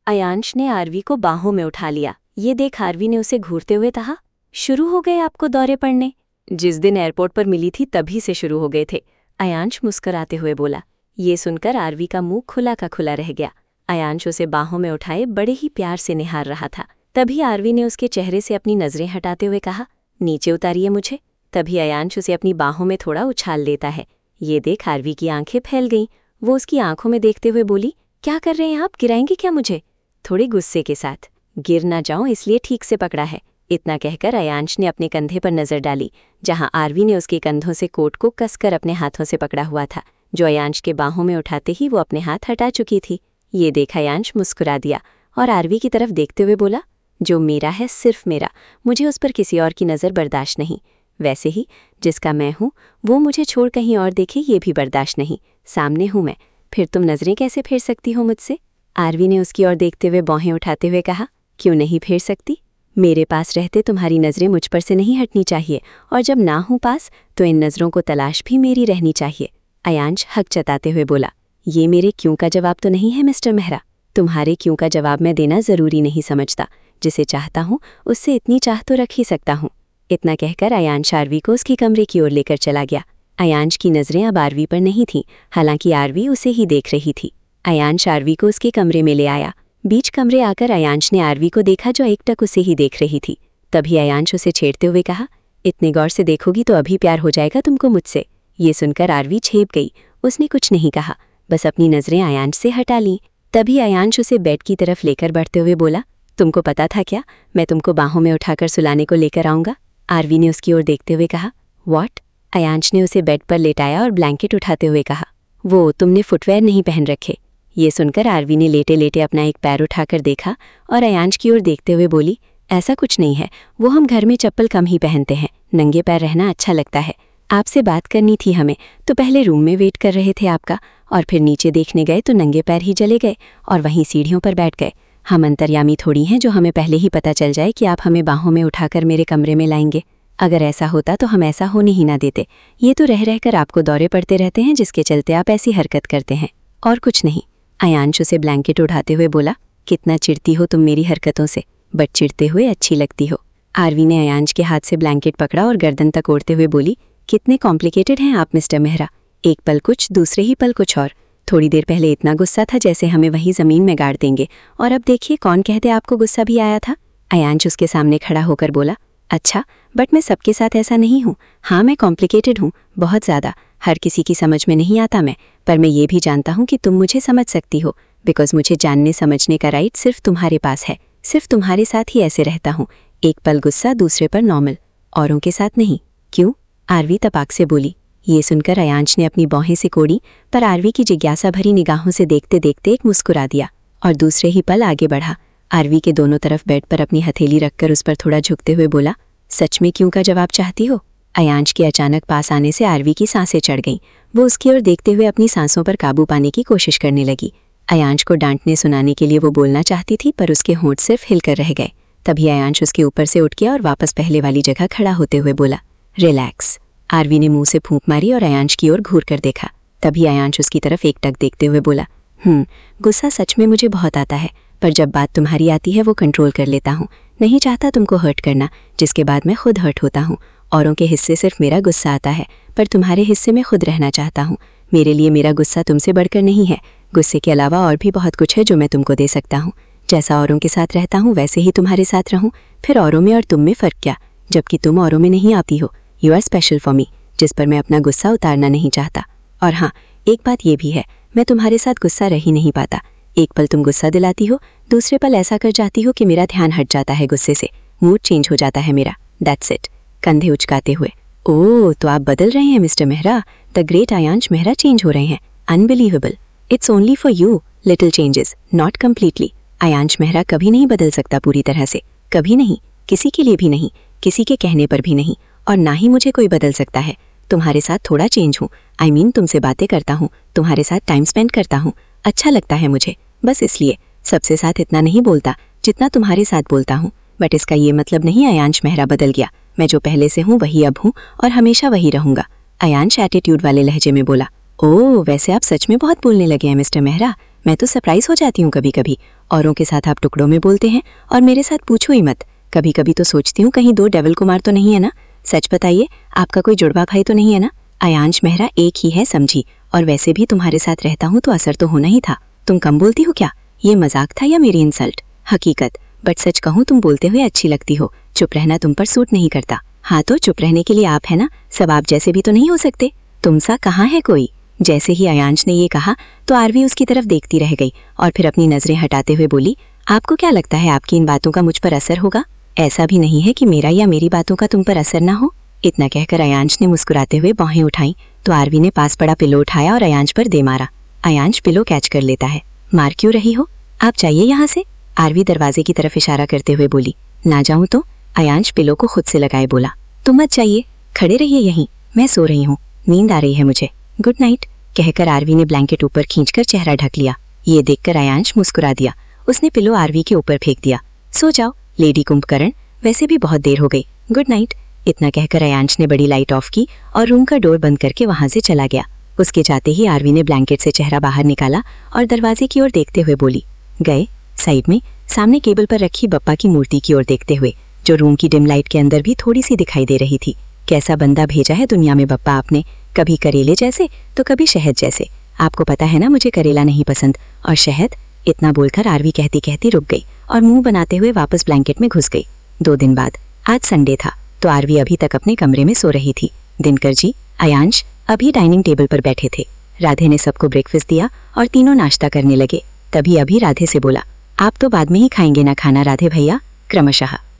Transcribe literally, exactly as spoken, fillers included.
अयांश ने आरवी को बाहों में उठा लिया। ये देख आरवी ने उसे घूरते हुए कहा, शुरू हो गए आपको दौरे पड़ने? जिस दिन एयरपोर्ट पर मिली थी तभी से शुरू हो गए थे, अयांश मुस्कुराते हुए बोला। ये सुनकर आरवी का मुंह खुला का खुला रह गया। अयांश उसे बाहों में उठाए बड़े ही प्यार से निहार रहा था। तभी आरवी ने उसके चेहरे से अपनी नजरें हटाते हुए कहा, नीचे उतारिए मुझे। तभी अयांश उसे अपनी बाहों में थोड़ा उछाल लेता है। ये देख आरवी की आंखें फैल गईं। वो उसकी आंखों में देखते हुए बोली, क्या कर रहे हैं आप, गिराएंगे क्या मुझे? थोड़े गुस्से के साथ। गिर ना जाऊं इसलिए ठीक से पकड़ा है। इतना कहकर अयांश ने अपने कंधे पर नजर डाली, जहां आरवी ने उसके कंधों से कोट को कसकर अपने हाथों से पकड़ा हुआ था, जो अयांश के बाहों में उठाते ही वो अपने हाथ हटा चुकी थी। ये देख अयांश मुस्कुरा दिया और आरवी की तरफ देखते हुए बोला, जो मेरा है सिर्फ मेरा, मुझे उस पर किसी और की नज़र बर्दाश्त नहीं। वैसे ही जिसका मैं हूँ वो मुझे छोड़ कहीं और देखे ये भी बर्दाश्त नहीं। सामने हूँ मैं, फिर तुम नज़रें कैसे फेर सकती हो मुझसे? आरवी ने उसकी ओर देखते हुए बाहें उठाते हुए कहा, क्यों नहीं फेर सकती? मेरे पास रहते तुम्हारी नज़रें मुझ पर से नहीं हटनी चाहिए, और जब ना हूँ पास तो इन नज़रों को तलाश भी मेरी रहनी चाहिए। अयांश हक जताते हुए बोला, ये मेरे क्यों का जवाब तो नहीं है मिस्टर मेहरा। तुम्हारे क्यों का जवाब मैं देना ज़रूरी नहीं समझता। जिसे चाहता हूँ उससे इतनी चाह तो रख ही सकता हूँ। इतना कहकर अयांश आरवी को उसकी कमरे की ओर लेकर चला गया। अयांश की नज़रें अब आरवी पर नहीं थीं, हालांकि आरवी उसे ही देख रही थी। अयांश आरवी को उसके कमरे में ले आया। बीच कमरे आकर अयांश ने आरवी को देखा, जो एकटक उसे ही देख रही थी। तभी अयांश उसे छेड़ते हुए कहा, इतने गौर से देखोगी तो अभी प्यार हो जाएगा तुमको मुझसे। ये सुनकर आरवी छेप गई। उसने कुछ नहीं कहा, बस अपनी नज़रें अयांश से हटा लीं। तभी अयांश उसे बेड की तरफ लेकर बढ़ते हुए बोला, तुमको पता था क्या मैं तुमको बाहों में उठाकर सुलाने को लेकर आऊँगा? आरवी ने उसकी ओर देखते हुए कहा, व्हाट? अयांश ने उसे बेड पर लेटाया और ब्लैंकेट उठाते हुए कहा, वो तुमने फुटवेयर नहीं पहन रखे। ये सुनकर आरवी ने लेटे लेटे अपना एक पैर उठाकर देखा और अयांश की ओर देखते हुए बोली, ऐसा कुछ नहीं है, वो हम घर में चप्पल कम ही पहनते हैं, नंगे पैर रहना अच्छा लगता है। आपसे बात करनी थी हमें, तो पहले रूम में वेट कर रहे थे आपका, और फिर नीचे देखने गए तो नंगे पैर ही चले गए और वहीं सीढ़ियों पर बैठ गए। हम अंतर्यामी थोड़ी हैं जो हमें पहले ही पता चल जाए कि आप हमें बाहों में उठाकर मेरे कमरे में लाएंगे। अगर ऐसा होता तो हम ऐसा होने ही ना देते। ये तो रह रहकर आपको दौरे पड़ते रहते हैं, जिसके चलते आप ऐसी हरकत करते हैं, और कुछ नहीं। अयांश उसे ब्लैंकेट उठाते हुए बोला, कितना चिढ़ती हो तुम मेरी हरकतों से, बट चिढ़ते हुए अच्छी लगती हो। आरवी ने अयांश के हाथ से ब्लैंकेट पकड़ा और गर्दन तक ओढ़ते हुए बोली, कितने कॉम्प्लिकेटेड हैं आप मिस्टर मेहरा। एक पल कुछ, दूसरे ही पल कुछ और। थोड़ी देर पहले इतना गुस्सा था जैसे हमें वहीं ज़मीन में गाड़ देंगे, और अब देखिए कौन कहते आपको गुस्सा भी आया था। अयांश उसके सामने खड़ा होकर बोला, अच्छा, बट मैं सबके साथ ऐसा नहीं हूँ। हाँ, मैं कॉम्प्लिकेटेड हूँ, बहुत ज़्यादा। हर किसी की समझ में नहीं आता मैं, पर मैं ये भी जानता हूँ कि तुम मुझे समझ सकती हो, बिकॉज मुझे जानने समझने का राइट सिर्फ तुम्हारे पास है। सिर्फ तुम्हारे साथ ही ऐसे रहता हूँ, एक पल गुस्सा, दूसरे पर नॉर्मल, औरों के साथ नहीं। क्यों? आरवी तपाक से बोली। ये सुनकर अयांश ने अपनी बाहें सिकोड़ी, पर आरवी की जिज्ञासा भरी निगाहों से देखते देखते एक मुस्कुरा दिया और दूसरे ही पल आगे बढ़ा। आरवी के दोनों तरफ बेड पर अपनी हथेली रखकर उस पर थोड़ा झुकते हुए बोला, सच में क्यों का जवाब चाहती हो? अयांश के अचानक पास आने से आरवी की सांसें चढ़ गईं। वो उसकी ओर देखते हुए अपनी सांसों पर काबू पाने की कोशिश करने लगी। अयांश को डांटने सुनाने के लिए वो बोलना चाहती थी, पर उसके होंठ सिर्फ हिलकर रह गए। तभी अयांश उसके ऊपर से उठ गया और वापस पहले वाली जगह खड़ा होते हुए बोला, रिलैक्स। आरवी ने मुंह से फूंक मारी और अयांश की ओर घूर कर देखा। तभी अयांश उसकी तरफ एकटक देखते हुए बोला, हम्म गुस्सा सच में मुझे बहुत आता है, पर जब बात तुम्हारी आती है वो कंट्रोल कर लेता हूँ। नहीं चाहता तुमको हर्ट करना, जिसके बाद मैं खुद हर्ट होता हूँ। औरों के हिस्से सिर्फ मेरा गुस्सा आता है, पर तुम्हारे हिस्से में खुद रहना चाहता हूँ। मेरे लिए मेरा गुस्सा तुमसे बढ़कर नहीं है। गुस्से के अलावा और भी बहुत कुछ है जो मैं तुमको दे सकता हूँ। जैसा औरों के साथ रहता हूँ वैसे ही तुम्हारे साथ रहूँ। फिर औरों में और तुम में फ़र्क क्या, जबकि तुम औरों में नहीं आती हो। You are special for me, जिस पर मैं अपना गुस्सा उतारना नहीं चाहता। और हाँ, एक बात ये भी है, मैं तुम्हारे साथ गुस्सा रह ही नहीं पाता। एक पल तुम गुस्सा दिलाती हो, दूसरे पल ऐसा कर जाती हो कि मेरा ध्यान हट जाता है गुस्से से, मूड चेंज हो जाता है मेरा। That's it. कंधे उचकाते हुए, ओह तो आप बदल रहे हैं mister Mehra. The great Ayansh Mehra change हो रहे हैं। Unbelievable. It's only for you, little changes, not completely. Ayansh Mehra कभी नहीं बदल सकता पूरी तरह से, कभी नहीं, किसी के लिए भी नहीं, किसी के कहने पर भी नहीं, और ना ही मुझे कोई बदल सकता है। तुम्हारे साथ थोड़ा चेंज हूँ, आई मीन तुमसे बातें करता हूँ, तुम्हारे साथ टाइम स्पेंड करता हूँ, अच्छा लगता है मुझे, बस इसलिए। सबसे साथ इतना नहीं बोलता जितना तुम्हारे साथ बोलता हूँ, बट इसका ये मतलब नहीं अयांश मेहरा बदल गया। मैं जो पहले से हूँ वही अब हूँ और हमेशा वही रहूँगा। अयांश एटीट्यूड वाले लहजे में बोला, ओह वैसे आप सच में बहुत बोलने लगे हैं मिस्टर मेहरा। मैं तो सरप्राइज हो जाती हूँ कभी कभी। औरों के साथ आप टुकड़ों में बोलते हैं और मेरे साथ पूछो ही मत। कभी कभी तो सोचती हूँ कहीं दो डेविल कुमार तो नहीं है ना। सच बताइए, आपका कोई जुड़वा भाई तो नहीं है ना? अयांश मेहरा एक ही है समझी, और वैसे भी तुम्हारे साथ रहता हूँ तो असर तो होना ही था। तुम कम बोलती हो क्या? ये मजाक था या मेरी इंसल्ट? हकीकत, बट सच कहूँ तुम बोलते हुए अच्छी लगती हो। चुप रहना तुम पर सूट नहीं करता। हाँ तो चुप रहने के लिए आप है ना, सब आप जैसे भी तो नहीं हो सकते। तुम सा कहाँ है कोई? जैसे ही अयांश ने ये कहा तो आरवी उसकी तरफ देखती रह गई और फिर अपनी नजरें हटाते हुए बोली, आपको क्या लगता है आपकी इन बातों का मुझ पर असर होगा? ऐसा भी नहीं है कि मेरा या मेरी बातों का तुम पर असर ना हो। इतना कहकर अयांश ने मुस्कुराते हुए बाहें उठाई तो आरवी ने पास पड़ा पिलो उठाया और अयांश पर दे मारा। अयांश पिलो कैच कर लेता है। मार क्यों रही हो? आप चाहिए यहाँ से? आरवी दरवाजे की तरफ इशारा करते हुए बोली। ना जाऊं तो? अयांश पिलो को खुद से लगाए बोला। तुम मत चाहिए, खड़े रहिए यहीं, मैं सो रही हूँ, नींद आ रही है मुझे, गुड नाइट। कहकर आरवी ने ब्लैंकेट ऊपर खींचकर चेहरा ढक लिया। ये देखकर अयांश मुस्कुरा दिया। उसने पिलो आरवी के ऊपर फेंक दिया। सो जाओ लेडी कुंभकर्ण, वैसे भी बहुत देर हो गई, गुड नाइट। इतना कहकर अयांश ने बड़ी लाइट ऑफ की और रूम का डोर बंद करके वहां से चला गया। उसके जाते ही आरवी ने ब्लैंकेट से चेहरा बाहर निकाला और दरवाजे की ओर देखते हुए बोली। गए? साइड में सामने केबल पर रखी बप्पा की मूर्ति की ओर देखते हुए, जो रूम की डिम लाइट के अंदर भी थोड़ी सी दिखाई दे रही थी। कैसा बंदा भेजा है दुनिया में बप्पा आपने, कभी करेले जैसे तो कभी शहद जैसे। आपको पता है ना मुझे करेला नहीं पसंद, और शहद। इतना बोलकर आरवी कहती कहती रुक गई और मुंह बनाते हुए वापस ब्लैंकेट में घुस गई। दो दिन बाद, आज संडे था तो आरवी अभी तक अपने कमरे में सो रही थी। दिनकर जी, अयांश अभी डाइनिंग टेबल पर बैठे थे। राधे ने सबको ब्रेकफास्ट दिया और तीनों नाश्ता करने लगे। तभी अभी राधे से बोला, आप तो बाद में ही खाएंगे ना खाना राधे भैया? क्रमशः